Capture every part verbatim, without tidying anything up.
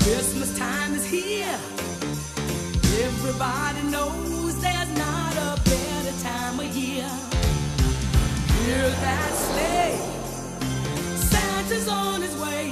Christmas time is here. Everybody knows there's not a better time of year. Hear that sleigh, Santa's on his way.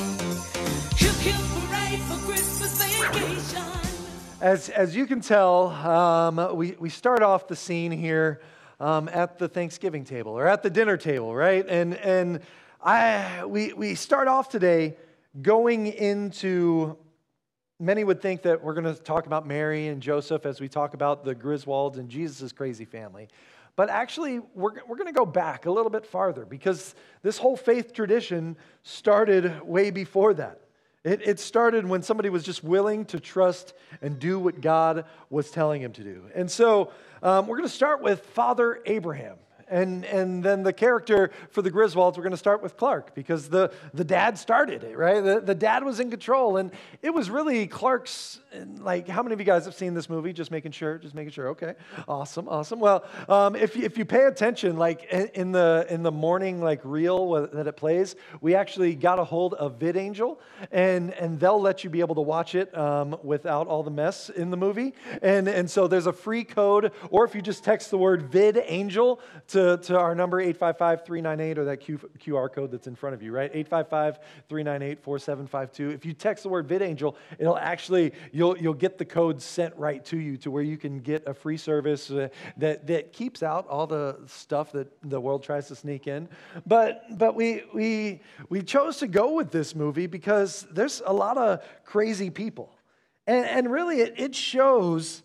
Hip hip hooray for Christmas vacation. As as you can tell, um, we we start off the scene here um, at the Thanksgiving table or at the dinner table, right? And and I we we start off today going into. Many would think that we're going to talk about Mary and Joseph as we talk about the Griswolds and Jesus' crazy family. But actually, we're, we're going to go back a little bit farther because this whole faith tradition started way before that. It, it started when somebody was just willing to trust and do what God was telling him to do. And so um, we're going to start with Father Abraham. And and then the character for the Griswolds, we're going to start with Clark because the, the dad started it, right? The, the dad was in control. And it was really Clark's, like, how many of you guys have seen this movie? Just making sure, just making sure. Okay, awesome, awesome. Well, um, if, if you pay attention, like in the in the morning like reel that it plays, we actually got a hold of VidAngel, and, and they'll let you be able to watch it um, without all the mess in the movie. And, and so there's a free code, or if you just text the word VidAngel to To, to our number, eight five five, three nine eight, or that Q, QR code that's in front of you, right? eight five five, three nine eight, four seven five two. If you text the word VidAngel, it'll actually, you'll you'll get the code sent right to you to where you can get a free service uh, that, that keeps out all the stuff that the world tries to sneak in. But but we we we chose to go with this movie because there's a lot of crazy people. And, and really, it, it shows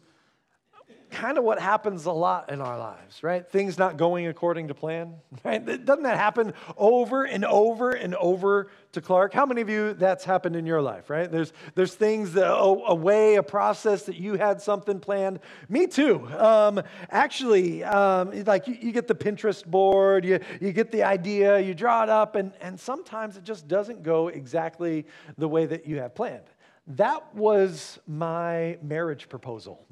kind of what happens a lot in our lives, right? Things not going according to plan, right? Doesn't that happen over and over and over to Clark? How many of you that's happened in your life, right? There's there's things, that, a, a way, a process that you had something planned. Me too. Um, actually, um, like you, you get the Pinterest board, you, you get the idea, you draw it up, and, and sometimes it just doesn't go exactly the way that you have planned. That was my marriage proposal.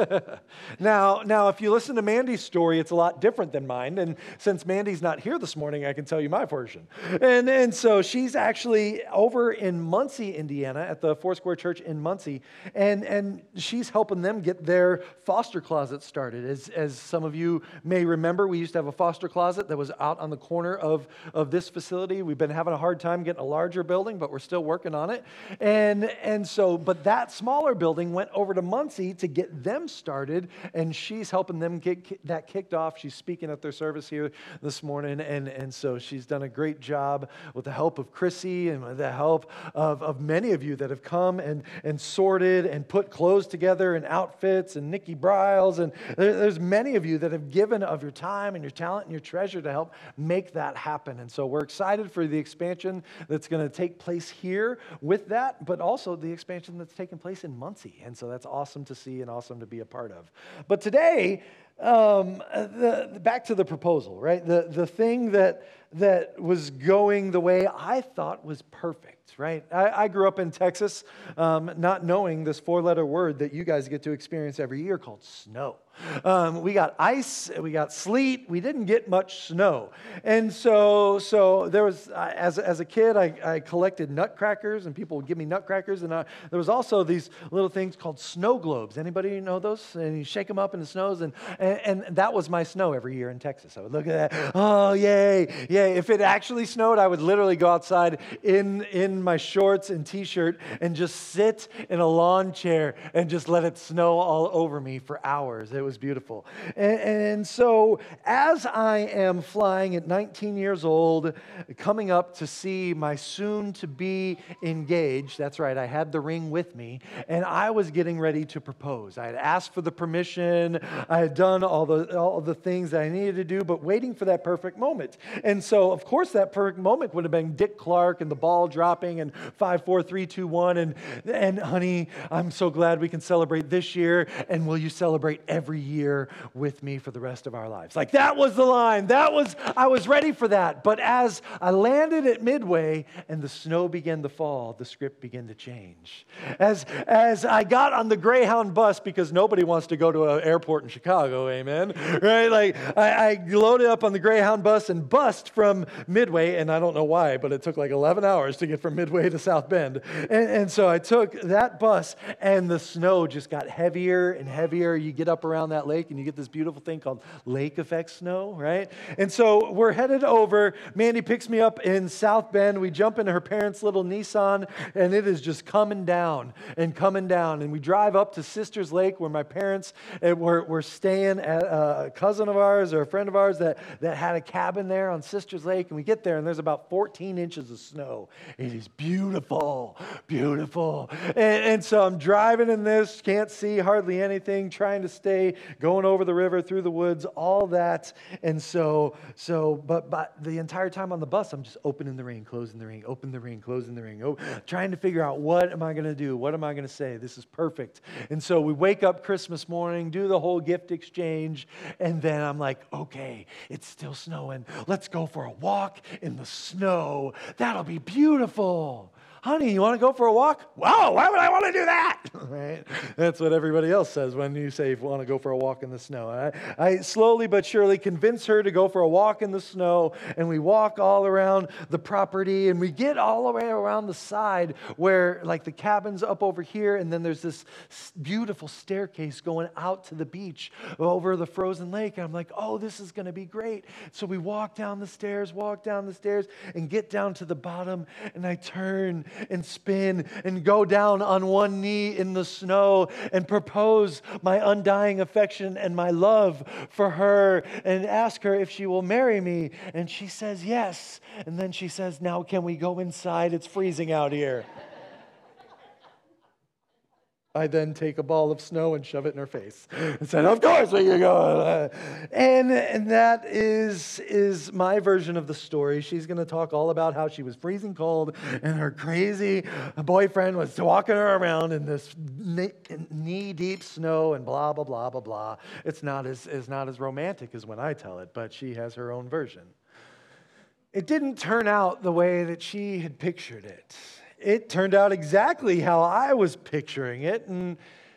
now, now, if you listen to Mandy's story, it's a lot different than mine. And since Mandy's not here this morning, I can tell you my version. And, and so she's actually over in Muncie, Indiana, at the Foursquare Church in Muncie. And, and she's helping them get their foster closet started. As, as some of you may remember, we used to have a foster closet that was out on the corner of, of this facility. We've been having a hard time getting a larger building, but we're still working on it. And, and so, but that smaller building went over to Muncie to get them started, and she's helping them get that kicked off. She's speaking at their service here this morning, and, and so she's done a great job with the help of Chrissy and with the help of, of many of you that have come and, and sorted and put clothes together and outfits, and Nikki Bryles, and there, there's many of you that have given of your time and your talent and your treasure to help make that happen. And so we're excited for the expansion that's going to take place here with that, but also the expansion that's taking place in Muncie. And so that's awesome to see and awesome to be a part of. But today, um, the, the, back to the proposal, right? The, the thing that, that was going the way I thought was perfect, right? I, I grew up in Texas um, not knowing this four-letter word that you guys get to experience every year called snow. Um, we got ice, we got sleet, we didn't get much snow. And so so there was, uh, as, as a kid, I, I collected nutcrackers, and people would give me nutcrackers, and I, there was also these little things called snow globes. Anybody know those? And you shake them up in the snows, and, and, and that was my snow every year in Texas. I would look at that, oh, yay, yay. If it actually snowed, I would literally go outside in, in my shorts and t-shirt and just sit in a lawn chair and just let it snow all over me for hours. It was beautiful. And, and so as I am flying at nineteen years old, coming up to see my soon-to-be engaged, that's right, I had the ring with me, and I was getting ready to propose. I had asked for the permission, I had done all the, all the things that I needed to do, but waiting for that perfect moment. And so, of course, that perfect moment would have been Dick Clark and the ball dropping and five, four, three, two, one, and, and honey, I'm so glad we can celebrate this year, and will you celebrate every year with me for the rest of our lives? Like, that was the line. That was, I was ready for that. But as I landed at Midway and the snow began to fall, the script began to change. As, as I got on the Greyhound bus, because nobody wants to go to an airport in Chicago amen, right? Like, I, I loaded up on the Greyhound bus and bussed from Midway, and I don't know why, but it took like eleven hours to get from Midway to South Bend. And, and so I took that bus, and the snow just got heavier and heavier. You get up around that lake, and you get this beautiful thing called lake effect snow, right? And so we're headed over. Mandy picks me up in South Bend. We jump into her parents' little Nissan, and it is just coming down and coming down. And we drive up to Sisters Lake, where my parents uh, were, were staying at a cousin of ours or a friend of ours that, that had a cabin there on Sisters Lake. And we get there, and there's about fourteen inches of snow. It is beautiful, beautiful. And, and so I'm driving in this, can't see hardly anything, trying to stay, going over the river, through the woods, all that. And so, so but, but the entire time on the bus, I'm just opening the ring, closing the ring, open the ring, closing the ring, oh, trying to figure out, what am I going to do? What am I going to say? This is perfect. And so we wake up Christmas morning, do the whole gift exchange, and then I'm like, okay, it's still snowing. Let's go for a walk in the snow. That'll be beautiful. Honey, you want to go for a walk? Wow, why would I want to do that? Right? That's what everybody else says when you say you want to go for a walk in the snow. I, I slowly but surely convince her to go for a walk in the snow, and we walk all around the property, and we get all the way around the side where, like, the cabin's up over here, and then there's this beautiful staircase going out to the beach over the frozen lake. And I'm like, oh, this is going to be great. So we walk down the stairs, walk down the stairs, and get down to the bottom, and I turn and spin and go down on one knee in the snow and propose my undying affection and my love for her and ask her if she will marry me. And she says yes. And then she says, now can we go inside? It's freezing out here. I then take a ball of snow and shove it in her face and said, of course we can go. And, and that is, is my version of the story. She's going to talk all about how she was freezing cold and her crazy boyfriend was walking her around in this knee-deep snow and blah, blah, blah, blah, blah. It's not as, it's not as romantic as when I tell it, but she has her own version. It didn't turn out the way that she had pictured it. It turned out exactly how I was picturing it, and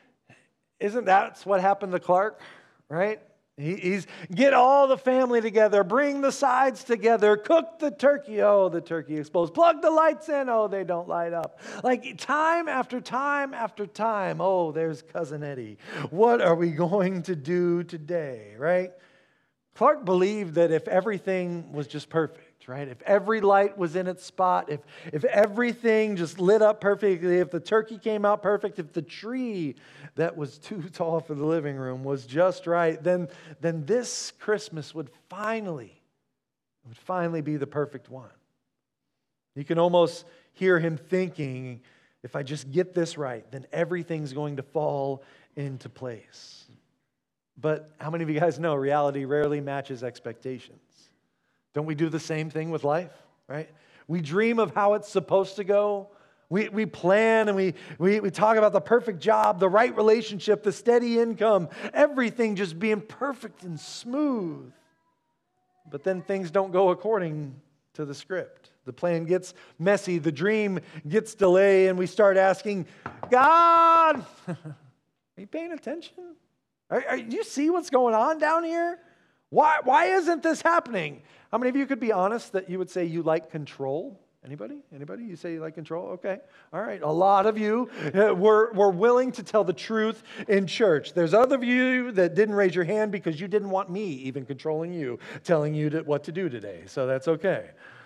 isn't that what happened to Clark, right? He, he's get all the family together, bring the sides together, cook the turkey. Oh, the turkey explodes. Plug the lights in. Oh, they don't light up. Like time after time after time. Oh, there's Cousin Eddie. What are we going to do today, right? Clark believed that if everything was just perfect, right? If every light was in its spot, if, if everything just lit up perfectly, if the turkey came out perfect, if the tree that was too tall for the living room was just right, then, then this Christmas would finally, would finally be the perfect one. You can almost hear him thinking, if I just get this right, then everything's going to fall into place. But how many of you guys know reality rarely matches expectations? Don't we do the same thing with life, right? We dream of how it's supposed to go. We, we plan and we, we, we talk about the perfect job, the right relationship, the steady income, everything just being perfect and smooth. But then things don't go according to the script. The plan gets messy, the dream gets delayed, and we start asking, God, are you paying attention? Are, are, do you see what's going on down here? Why, why isn't this happening? How many of you could be honest that you would say you like control? Anybody? Anybody? You say you like control? Okay. All right. A lot of you uh, were, were willing to tell the truth in church. There's other of you that didn't raise your hand because you didn't want me even controlling you, telling you to, what to do today. So that's okay.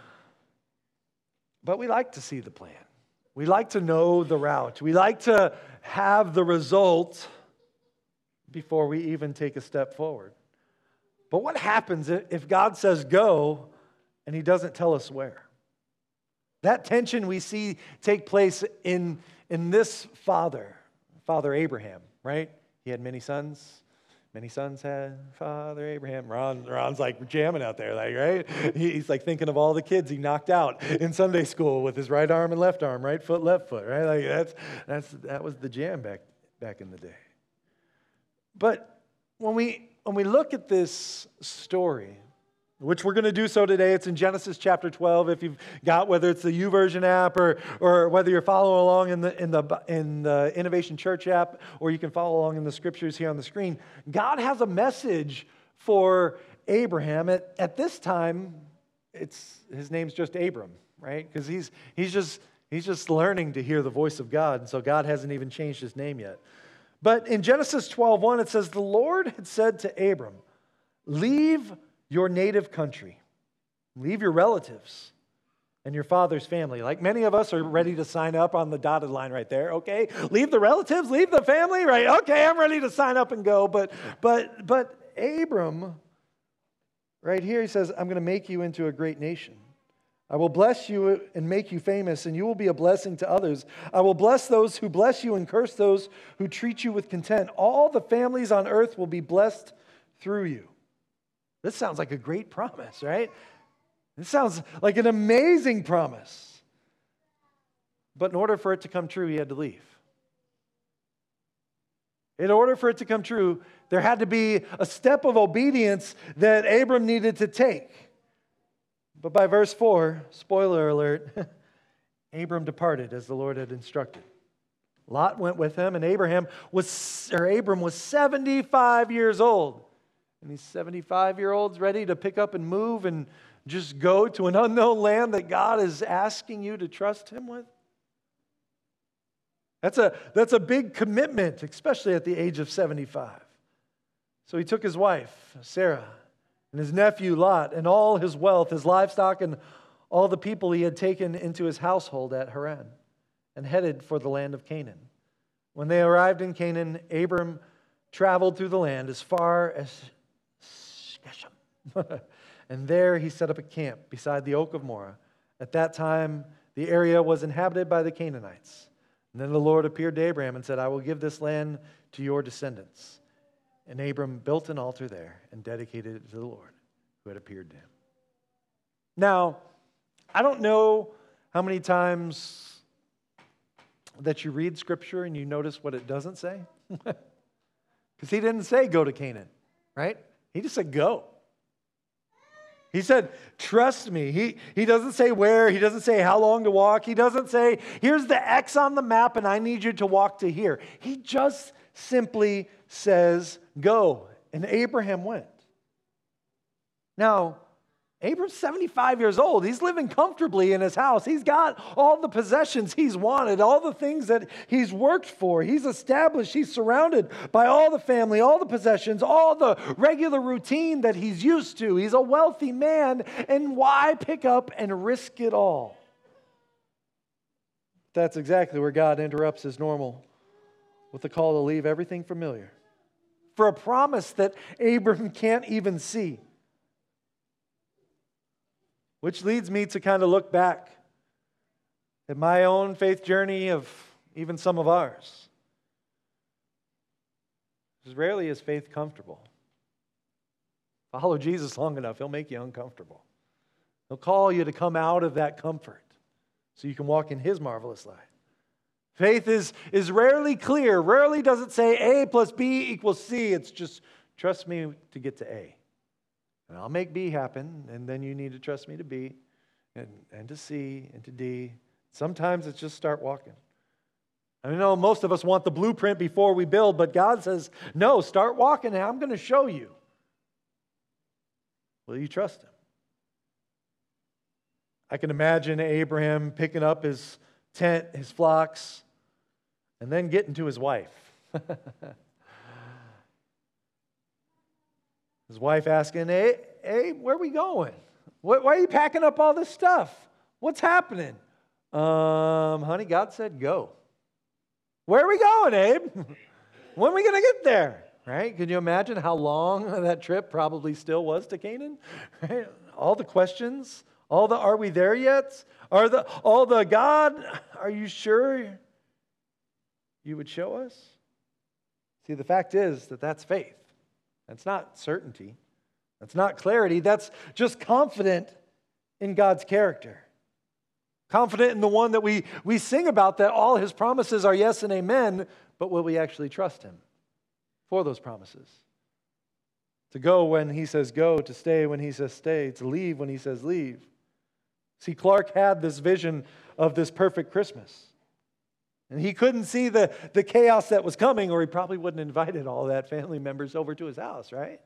But we like to see the plan. We like to know the route. We like to have the result before we even take a step forward. But what happens if God says go and he doesn't tell us where? That tension we see take place in, in this father, Father Abraham, right? He had many sons. Many sons had Father Abraham. Ron, Ron's like jamming out there, like, right? He's like thinking of all the kids he knocked out in Sunday school with his right arm and left arm, right foot, left foot, right? Like that's that's that was the jam back back in the day. But when we when we look at this story, which we're going to do so today. It's in Genesis chapter twelve. If you've got, whether it's the YouVersion app or or whether you're following along in the in the in the Innovation Church app, or you can follow along in the scriptures here on the screen. God has a message for Abraham. At at this time, it's his name's just Abram, right? Because he's he's just he's just learning to hear the voice of God, and so God hasn't even changed his name yet. But in Genesis twelve one, it says, "The Lord had said to Abram, 'Leave your native country, leave your relatives and your father's family.'" Like many of us are ready to sign up on the dotted line right there. Okay, leave the relatives, leave the family, right? Okay, I'm ready to sign up and go. But but but Abram, right here, he says, "I'm going to make you into a great nation. I will bless you and make you famous, and you will be a blessing to others. I will bless those who bless you and curse those who treat you with contempt. All the families on earth will be blessed through you." This sounds like a great promise, right? This sounds like an amazing promise. But in order for it to come true, he had to leave. In order for it to come true, there had to be a step of obedience that Abram needed to take. But by verse four, spoiler alert, Abram departed as the Lord had instructed. Lot went with him, and Abraham was, or Abram was seventy-five years old. And these seventy-five-year-olds ready to pick up and move and just go to an unknown land that God is asking you to trust him with? That's a, that's a big commitment, especially at the age of seventy-five. So he took his wife, Sarah, and his nephew, Lot, and all his wealth, his livestock, and all the people he had taken into his household at Haran, and headed for the land of Canaan. When they arrived in Canaan, Abram traveled through the land as far as Shechem. And there he set up a camp beside the oak of Moreh. At that time, the area was inhabited by the Canaanites. And then the Lord appeared to Abraham and said, "I will give this land to your descendants." And Abram built an altar there and dedicated it to the Lord who had appeared to him. Now, I don't know how many times that you read Scripture and you notice what it doesn't say. Because he didn't say go to Canaan, right? He just said go. He said, trust me. He, he doesn't say where. He doesn't say how long to walk. He doesn't say, here's the X on the map and I need you to walk to here. He just simply says go. And Abraham went. Now, Abram's seventy-five years old. He's living comfortably in his house. He's got all the possessions he's wanted, all the things that he's worked for. He's established. He's surrounded by all the family, all the possessions, all the regular routine that he's used to. He's a wealthy man, and why pick up and risk it all? That's exactly where God interrupts his normal with the call to leave everything familiar for a promise that Abram can't even see. Which leads me to kind of look back at my own faith journey of even some of ours. Because rarely is faith comfortable. Follow Jesus long enough, he'll make you uncomfortable. He'll call you to come out of that comfort so you can walk in his marvelous light. Faith is, is rarely clear. Rarely does it say A plus B equals C. It's just trust me to get to A. And I'll make B happen, and then you need to trust me to B, and, and to C, and to D. Sometimes it's just start walking. I know most of us want the blueprint before we build, but God says, no, start walking, and I'm going to show you. Will you trust him? I can imagine Abraham picking up his tent, his flocks, and then getting to his wife. His wife asking, hey, hey, where are we going? Why are you packing up all this stuff? What's happening? Um, honey, God said go. Where are we going, Abe? When are we going to get there? Right? Can you imagine how long that trip probably still was to Canaan? Right? All the questions, all the are we there yet? Are the all the God, are you sure you would show us? See, the fact is that that's faith. That's not certainty. That's not clarity. That's just confident in God's character. Confident in the one that we, we sing about, that all his promises are yes and amen, but will we actually trust him for those promises? To go when he says go, to stay when he says stay, to leave when he says leave. See, Clark had this vision of this perfect Christmas. And he couldn't see the, the chaos that was coming, or he probably wouldn't have invited all that family members over to his house, right?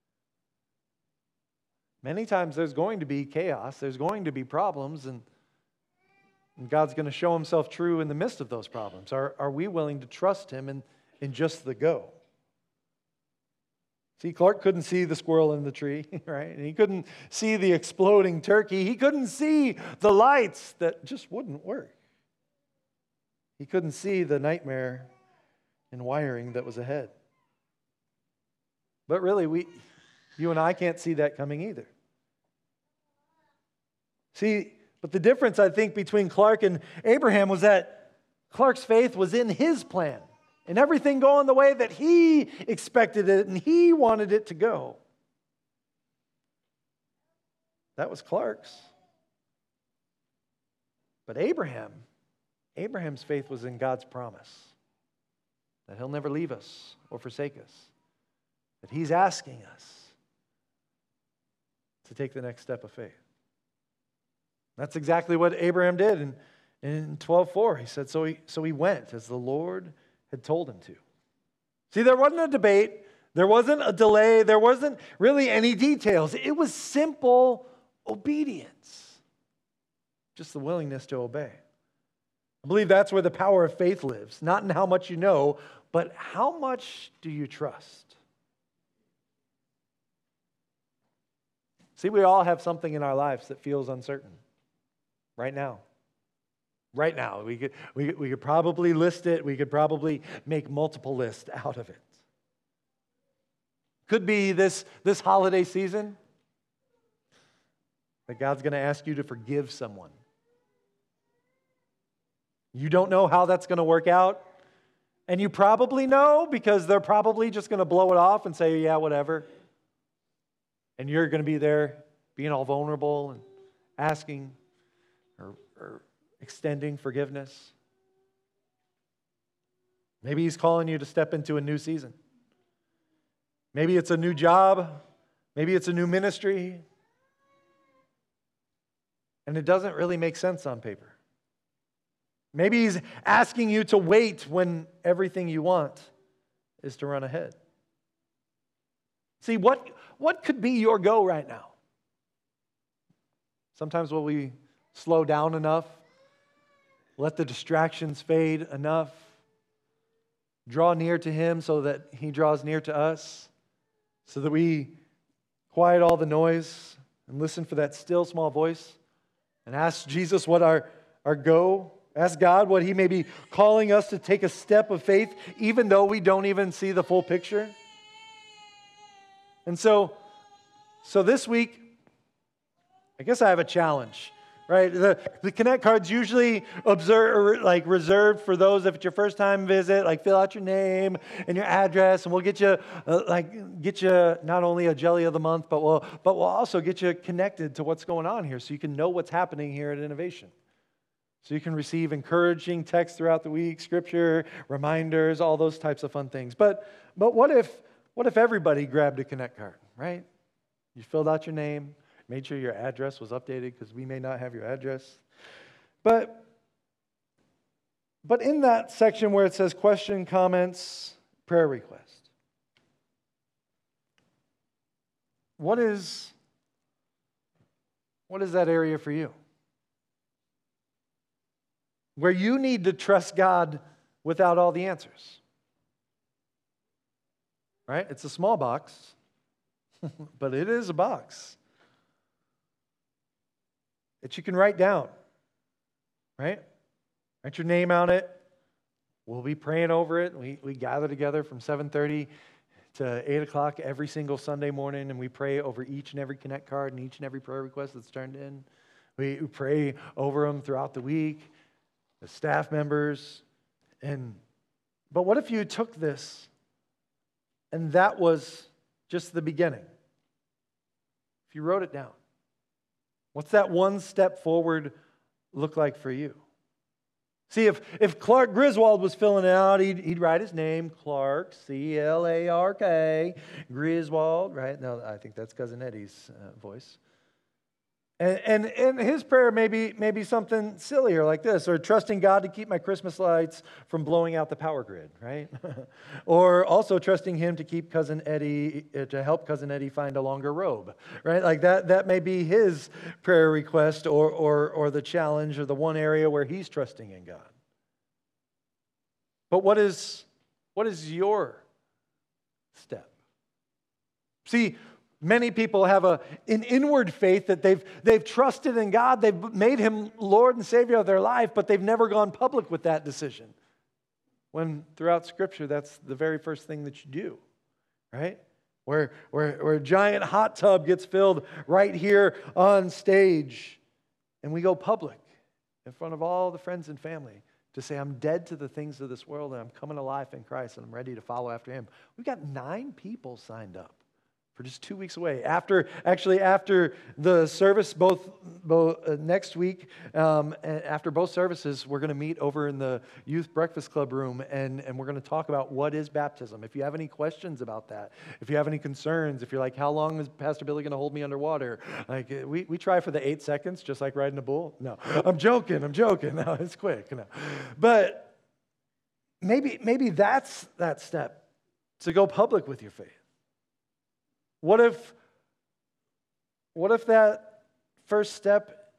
Many times there's going to be chaos, there's going to be problems, and, and God's going to show himself true in the midst of those problems. Are, are we willing to trust him in, in just the go? See, Clark couldn't see the squirrel in the tree, right? And he couldn't see the exploding turkey. He couldn't see the lights that just wouldn't work. He couldn't see the nightmare and wiring that was ahead. But really, we, you and I can't see that coming either. See, but the difference, I think, between Clark and Abraham was that Clark's faith was in his plan. And everything going the way that he expected it and he wanted it to go. That was Clark's. But Abraham, Abraham's faith was in God's promise that he'll never leave us or forsake us. That he's asking us to take the next step of faith. That's exactly what Abraham did in, in twelve four. He said, so he, so he went as the Lord had told him to. See, there wasn't a debate. There wasn't a delay. There wasn't really any details. It was simple obedience. Just the willingness to obey. I believe that's where the power of faith lives. Not in how much you know, but how much do you trust? See, we all have something in our lives that feels uncertain. Right now. Right now, we could, we, we could probably list it. We could probably make multiple lists out of it. Could be this, this holiday season that God's going to ask you to forgive someone. You don't know how that's going to work out. And you probably know because they're probably just going to blow it off and say, yeah, whatever. And you're going to be there being all vulnerable and asking or, or extending forgiveness. Maybe he's calling you to step into a new season. Maybe it's a new job. Maybe it's a new ministry. And it doesn't really make sense on paper. Maybe he's asking you to wait when everything you want is to run ahead. See, what, what could be your go right now? Sometimes will we slow down enough? Let the distractions fade enough. Draw near to him so that he draws near to us. So that we quiet all the noise and listen for that still small voice. And ask Jesus what our, our go. Ask God what he may be calling us to take a step of faith, even though we don't even see the full picture. And so, so this week, I guess I have a challenge. Right, the, the Connect card's usually observe, like reserved for those if it's your first time visit. Like fill out your name and your address, and we'll get you uh, like get you not only a jelly of the month, but we'll but we'll also get you connected to what's going on here, so you can know what's happening here at Innovation. So you can receive encouraging texts throughout the week, scripture, reminders, all those types of fun things. But but what if what if everybody grabbed a Connect card? Right, you filled out your name. Made sure your address was updated because we may not have your address. But, but in that section where it says question, comments, prayer request, what is, what is that area for you? Where you need to trust God without all the answers. Right? It's a small box, but it is a box that you can write down, right? Write your name on it. We'll be praying over it. We, we gather together from seven thirty to eight o'clock every single Sunday morning, and we pray over each and every Connect card and each and every prayer request that's turned in. We, we pray over them throughout the week, the staff members. And but what if you took this and that was just the beginning? If you wrote it down. What's that one step forward look like for you? See, if, if Clark Griswold was filling it out, he'd, he'd write his name, Clark, C L A R K, Griswold, right? No, I think that's Cousin Eddie's uh, voice. And, and, and his prayer may be, may be something sillier like this, or trusting God to keep my Christmas lights from blowing out the power grid, right? Or also trusting him to keep Cousin Eddie, uh, to help Cousin Eddie find a longer robe, right? Like that, that may be his prayer request or, or, or the challenge or the one area where he's trusting in God. But what is, what is your step? See, many people have a, an inward faith that they've, they've trusted in God, they've made him Lord and Savior of their life, but they've never gone public with that decision. When throughout Scripture, that's the very first thing that you do, right? Where, where, where a giant hot tub gets filled right here on stage, and we go public in front of all the friends and family to say, I'm dead to the things of this world, and I'm coming to life in Christ, and I'm ready to follow after him. We've got nine people signed up for just two weeks away. After, actually, after the service, both, both uh, next week, um, and after both services, we're going to meet over in the Youth Breakfast Club room, and, and we're going to talk about what is baptism. If you have any questions about that, if you have any concerns, if you're like, how long is Pastor Billy going to hold me underwater? Like, we, we try for the eight seconds, just like riding a bull. No, I'm joking, I'm joking. No, it's quick. No. But maybe, maybe that's that step, to go public with your faith. What if, what if that first step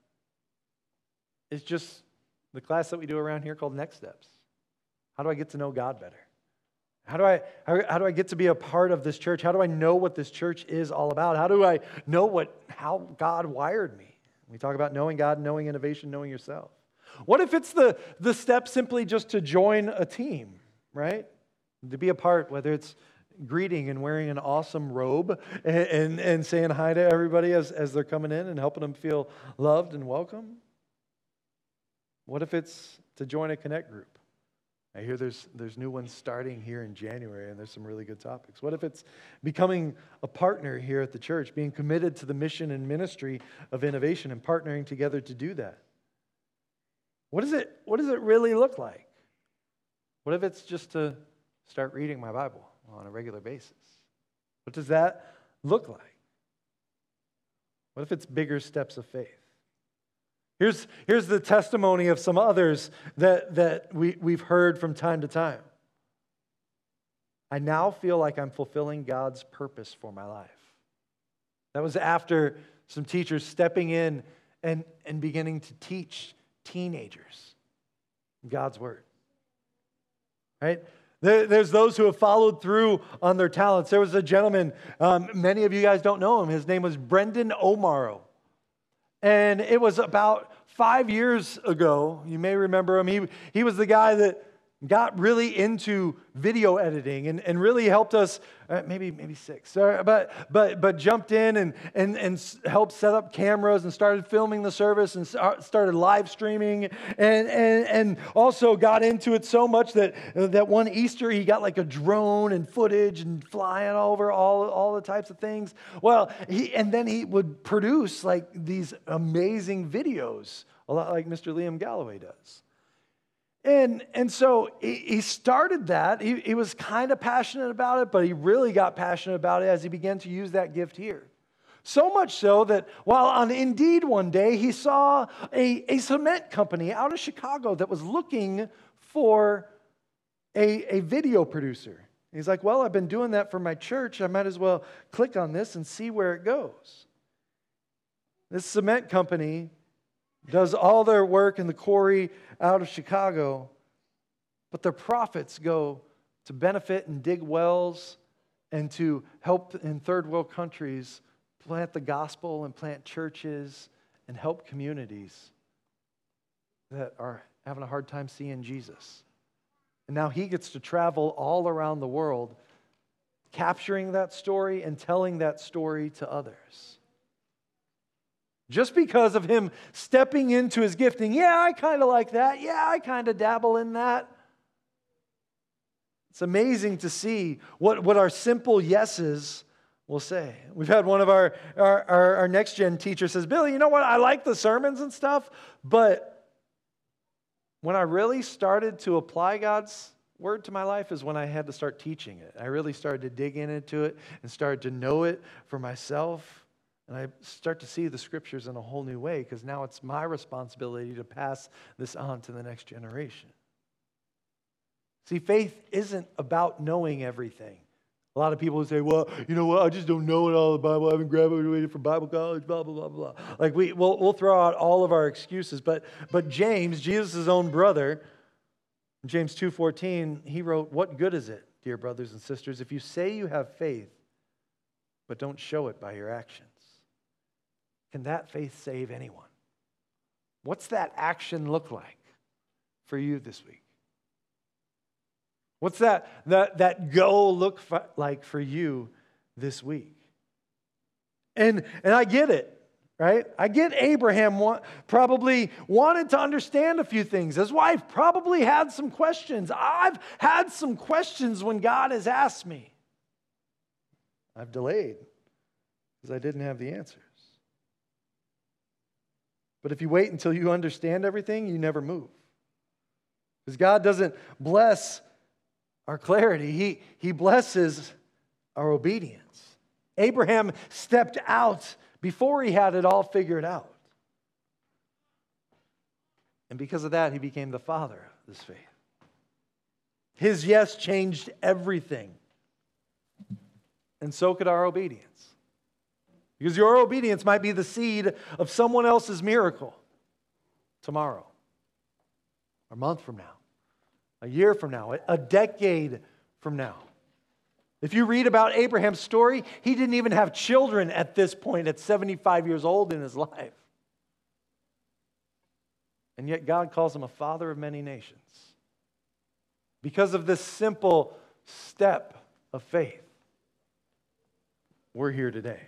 is just the class that we do around here called Next Steps? How do I get to know God better? How do I, how, how do I get to be a part of this church? How do I know what this church is all about? How do I know what, how God wired me? We talk about knowing God, knowing innovation, knowing yourself. What if it's the, the step simply just to join a team, right? To be a part, whether it's greeting and wearing an awesome robe and, and, and saying hi to everybody as, as they're coming in and helping them feel loved and welcome? What if it's to join a Connect group? I hear there's, there's new ones starting here in January, and there's some really good topics. What if it's becoming a partner here at the church, being committed to the mission and ministry of innovation and partnering together to do that? What is it, what does it really look like? What if it's just to start reading my Bible on a regular basis? What does that look like? What if it's bigger steps of faith? Here's, here's the testimony of some others that, that we, we've heard from time to time. I now feel like I'm fulfilling God's purpose for my life. That was after some teachers stepping in and, and beginning to teach teenagers God's word. Right? There's those who have followed through on their talents. There was a gentleman, um, many of you guys don't know him. His name was Brendan O'Morrow. And it was about five years ago, you may remember him, he, he was the guy that got really into video editing and, and really helped us, uh, maybe maybe six, uh, but but but jumped in and, and, and helped set up cameras and started filming the service and started live streaming and, and, and also got into it so much that, uh, that one Easter he got like a drone and footage and flying over all, all the types of things. Well, he and then he would produce like these amazing videos, a lot like Mister Liam Galloway does. And, and so he, he started that. He, he was kind of passionate about it, but he really got passionate about it as he began to use that gift here. So much so that while on Indeed one day, he saw a, a cement company out of Chicago that was looking for a, a video producer. He's like, well, I've been doing that for my church. I might as well click on this and see where it goes. This cement company does all their work in the quarry out of Chicago, but their profits go to benefit and dig wells and to help in third world countries plant the gospel and plant churches and help communities that are having a hard time seeing Jesus. And now he gets to travel all around the world capturing that story and telling that story to others. Just because of him stepping into his gifting. Yeah, I kind of like that. Yeah, I kind of dabble in that. It's amazing to see what, what our simple yeses will say. We've had one of our, our, our, our next gen teachers says, Billy, you know what? I like the sermons and stuff, but when I really started to apply God's word to my life is when I had to start teaching it. I really started to dig into it and started to know it for myself. And I start to see the scriptures in a whole new way because now it's my responsibility to pass this on to the next generation. See, faith isn't about knowing everything. A lot of people say, well, you know what, I just don't know it all the Bible. I haven't graduated from Bible college, blah, blah, blah, blah. Like, we, we'll, we'll throw out all of our excuses. But, but James, Jesus' own brother, in James two fourteen, he wrote, what good is it, dear brothers and sisters, if you say you have faith, but don't show it by your actions? Can that faith save anyone? What's that action look like for you this week? What's that, that, that go look for, like for you this week? And, and I get it, right? I get Abraham want, probably wanted to understand a few things. His wife probably had some questions. I've had some questions when God has asked me. I've delayed because I didn't have the answers. But if you wait until you understand everything, you never move. Because God doesn't bless our clarity. He, he blesses our obedience. Abraham stepped out before he had it all figured out. And because of that, he became the father of this faith. His yes changed everything. And so could our obedience. Because your obedience might be the seed of someone else's miracle tomorrow, or a month from now, a year from now, a decade from now. If you read about Abraham's story, he didn't even have children at this point at seventy-five years old in his life. And yet God calls him a father of many nations because of this simple step of faith. We're here today.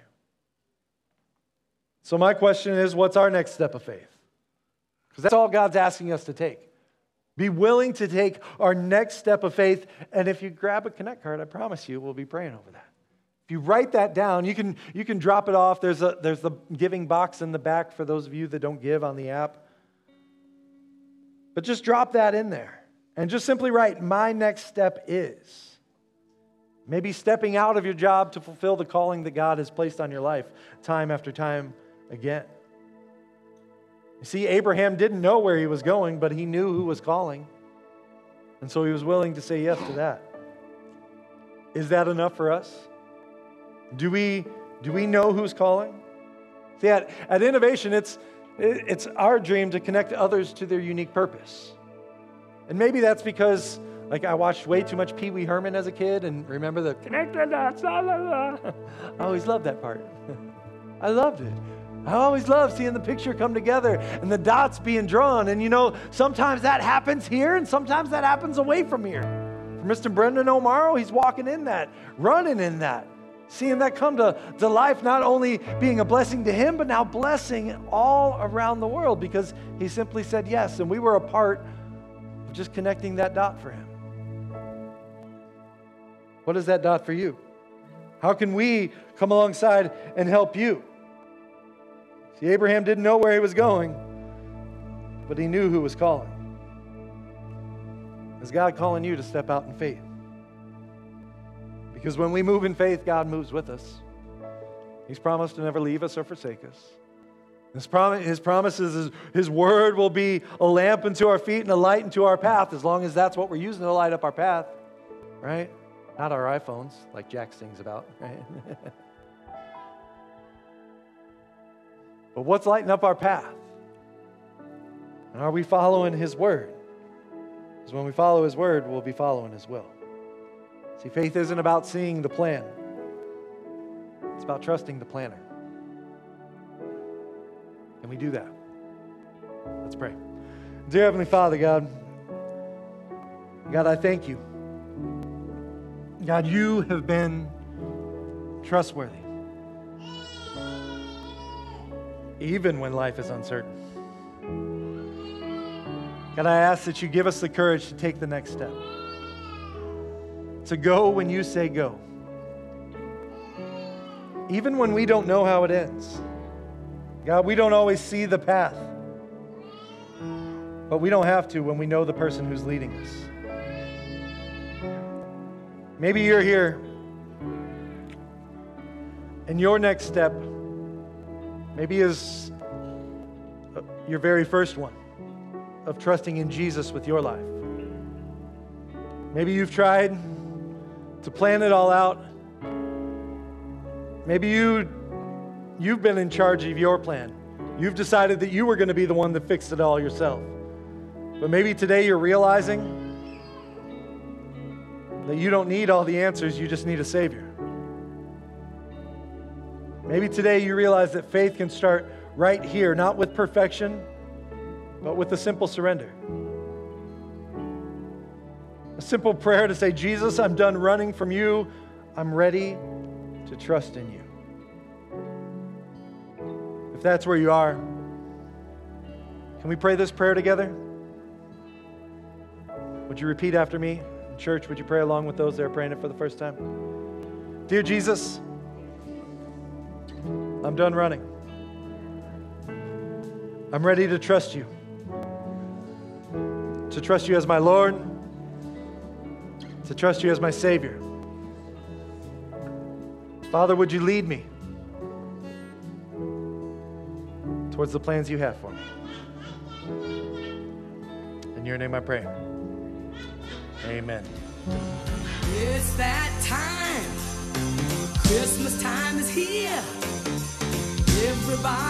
So my question is, what's our next step of faith? Because that's all God's asking us to take. Be willing to take our next step of faith. And if you grab a Connect card, I promise you, we'll be praying over that. If you write that down, you can, you can drop it off. There's, a, there's the giving box in the back for those of you that don't give on the app. But just drop that in there. And just simply write, my next step is. Maybe stepping out of your job to fulfill the calling that God has placed on your life time after time again. You see, Abraham didn't know where he was going, but he knew who was calling. And so he was willing to say yes to that. Is that enough for us? Do we, do we know who's calling? See, at, at Innovation, it's, it's our dream to connect others to their unique purpose. And maybe that's because, like, I watched way too much Pee Wee Herman as a kid and remember the connect the dots, la, la, la. I always loved that part. I loved it. I always love seeing the picture come together and the dots being drawn. And you know, sometimes that happens here and sometimes that happens away from here. For Mister Brendan O'Mara, he's walking in that, running in that, seeing that come to, to life, not only being a blessing to him, but now blessing all around the world because he simply said yes. And we were a part of just connecting that dot for him. What is that dot for you? How can we come alongside and help you? See, Abraham didn't know where he was going, but he knew who was calling. Is God calling you to step out in faith? Because when we move in faith, God moves with us. He's promised to never leave us or forsake us. His, prom- his promises is His word will be a lamp unto our feet and a light unto our path, as long as that's what we're using to light up our path, right? Not our iPhones, like Jack sings about, right? But what's lighting up our path? And are we following His word? Because when we follow His word, we'll be following His will. See, faith isn't about seeing the plan. It's about trusting the planner. Can we do that? Let's pray. Dear Heavenly Father, God, God, I thank you. God, you have been trustworthy. Even when life is uncertain. God, I ask that you give us the courage to take the next step. To go when you say go. Even when we don't know how it ends. God, we don't always see the path. But we don't have to when we know the person who's leading us. Maybe you're here and your next step maybe is your very first one of trusting in Jesus with your life. Maybe you've tried to plan it all out. Maybe you, you've been in charge of your plan. You've decided that you were going to be the one that fixed it all yourself. But maybe today you're realizing that you don't need all the answers, you just need a Savior. Maybe today you realize that faith can start right here, not with perfection, but with a simple surrender. A simple prayer to say, Jesus, I'm done running from you. I'm ready to trust in you. If that's where you are, can we pray this prayer together? Would you repeat after me? Church, would you pray along with those that are praying it for the first time? Dear Jesus, I'm done running. I'm ready to trust you. To trust you as my Lord. To trust you as my Savior. Father, would you lead me towards the plans you have for me? In your name I pray. Amen. It's that time. Christmas time is here. Everybody